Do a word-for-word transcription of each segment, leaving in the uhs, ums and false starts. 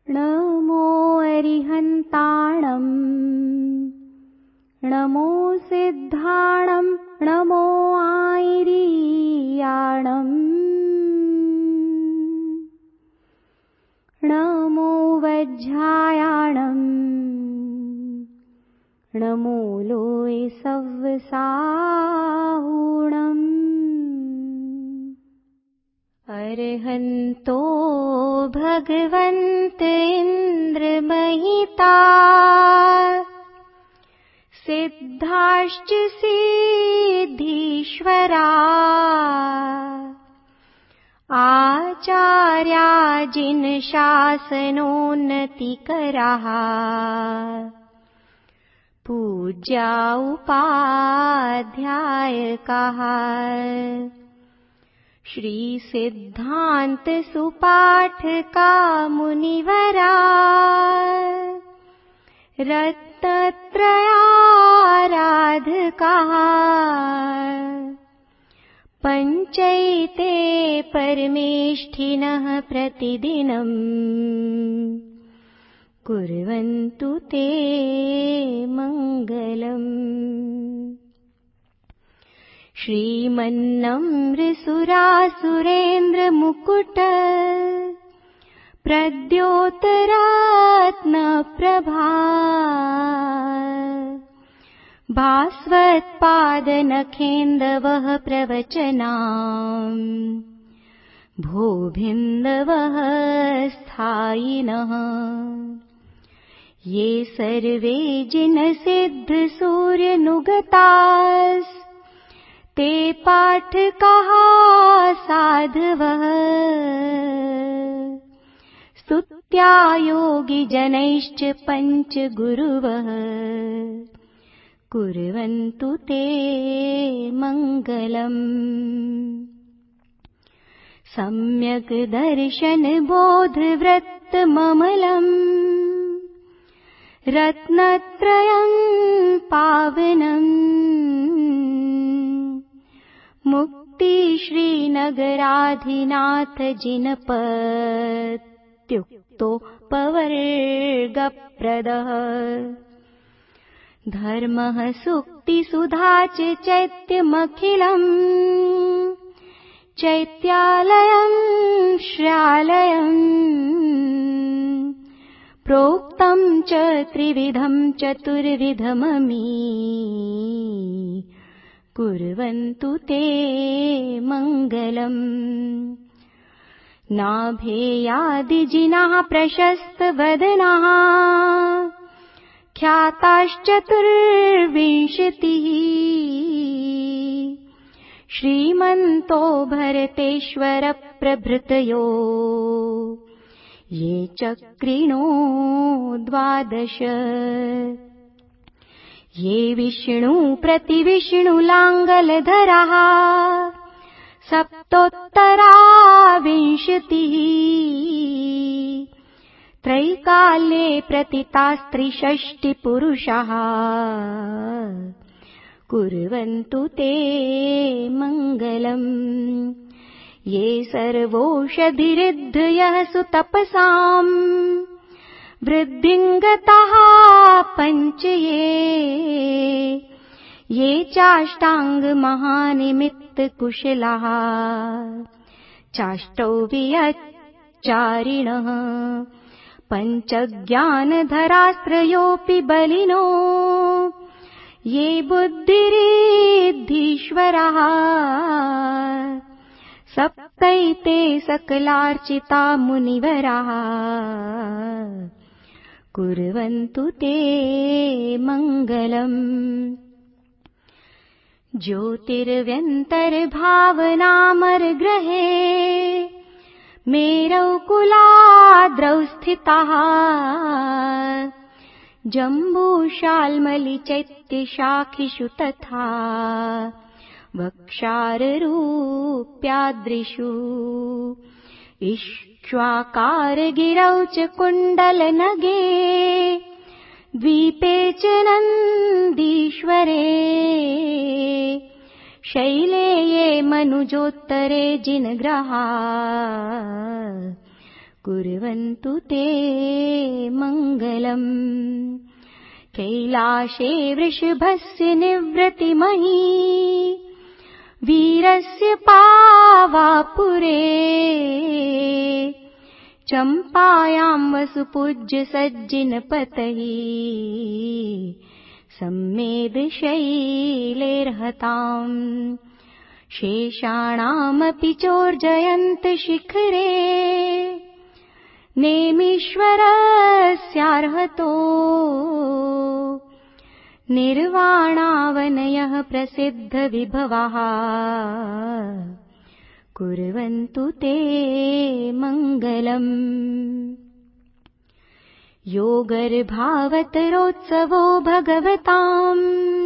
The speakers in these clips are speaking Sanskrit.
नमो अरिहन्ताणम् नमो सिद्धाणम् नमो आयिरीयाणम् नमो वज्रायाणम् नमो लोय सव्वसाहुणम् अर्हन्तो भगवन्त इन्द्रमहिता सिद्धाश्च सिद्धीश्वरा आचार्या जिन शासनोन्नतिकराः पूज्या उपाध्यायकाः श्री सिद्धान्त सुपाठका मुनिवरा रत्नत्रयाराधकाः पञ्चैते परमेष्ठिनः प्रतिदिनम् कुर्वन्तु ते मङ्गलम् श्रीमन्नम्रसुरासुरेन्द्रमुकुट प्रद्योतरत्नप्रभा भास्वत्पादनखेन्दवः प्रवचनाम् भोभिन्दवः स्थायिनः ये सर्वे जिनसिद्धसूर्यनुगतास् ते पाठकाः साधवः स्तुत्या योगिजनैश्च पञ्चगुरुवः कुर्वन्तु ते मङ्गलम् सम्यक् दर्शनबोधवृत्तममलम् रत्नत्रयम् पावनम् मुक्तिश्रीनगराधिनाथ जिनपत्युक्तोपवर्गप्रदः धर्मः सूक्तिसुधा च चैत्यमखिलम् चैत्यालयम् श्रालयम् प्रोक्तम् च त्रिविधम् चतुर्विधममी कुर्वन्तु ते मङ्गलम् नाभेयादिजिनाः प्रशस्तवदनाः ख्याताश्चतुर्विंशतिः श्रीमन्तो भरतेश्वर प्रभृतयो ये चक्रिणो द्वादश ये विष्णु प्रतिविष्णुलाङ्गलधराः सप्तोत्तरा विंशतिः त्रैकाल्ये प्रतितास्त्रिषष्टिपुरुषाः कुर्वन्तु ते मङ्गलम् ये सर्वौषधिरिद्धयः सुतपसाम् वृद्धिङ्गताः पञ्च ये ये चाष्टाङ्गमहानिमित्तकुशलाः चाष्टौ वियच्चारिणः पञ्चज्ञानधरास्त्रयोऽपि बलिनो ये बुद्धिरिद्धीश्वराः सप्तैते सकलार्चिता मुनिवराः कुर्वन्तु ते मङ्गलम् ज्योतिर्व्यन्तर्भावनामरग्रहे मेरौ कुलाद्रौ स्थिताः जम्बूशाल्मलिचैत्यशाखिषु तथा वक्षाररूप्यादृशु इक्ष्वाकारगिरौ च कुण्डलनगे द्वीपे च नन्दीश्वरे शैले ये मनुजोत्तरे जिनग्रहा कुर्वन्तु ते मङ्गलम्। कैलाशे वृषभस्य निवृत्तिमही वीरस्य पावापुरे चम्पायां वसुपूज्य सज्जिनपतये सम्मेदशैलेर्हताम्। शेषाणामपि चोर्जयन्त शिखरे नेमीश्वरस्यार्हतो निर्वाणावनयः प्रसिद्धविभवाः कुर्वन्तु ते मङ्गलम्। योगर्भावतरोत्सवो भगवताम्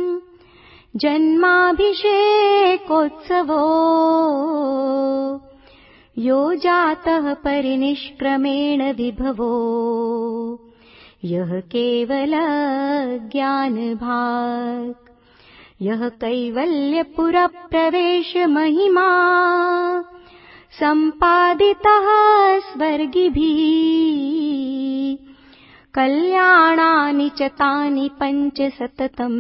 जन्माभिषेकोत्सवो यो जातः परिनिष्क्रमेण विभवो यः केवलज्ञानभाक् यः कैवल्यपुरप्रवेशमहिमा सम्पादितः स्वर्गिभिः कल्याणानि च तानि पञ्च सततम्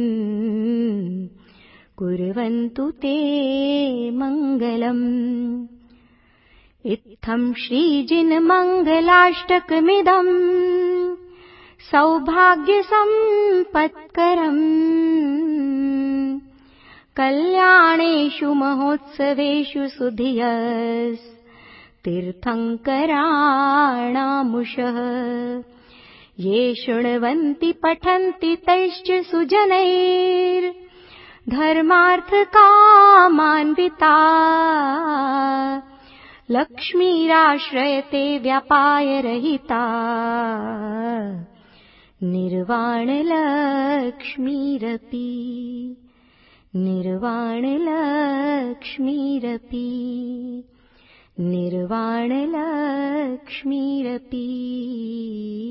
कुर्वन्तु ते मङ्गलम्। इत्थं श्रीजिनमङ्गलाष्टकमिदम् सौभाग्यसम्पत्करम् कल्याणेषु महोत्सवेषु सुधियस्तीर्थङ्कराणामुषः ये शृण्वन्ति पठन्ति तैश्च सुजनैर्धर्मार्थकामान्विता लक्ष्मीराश्रयते व्यापायरहिता निर्वाणलक्ष्मीरपि निर्वाणलक्ष्मीरपि निर्वाणलक्ष्मीरपि।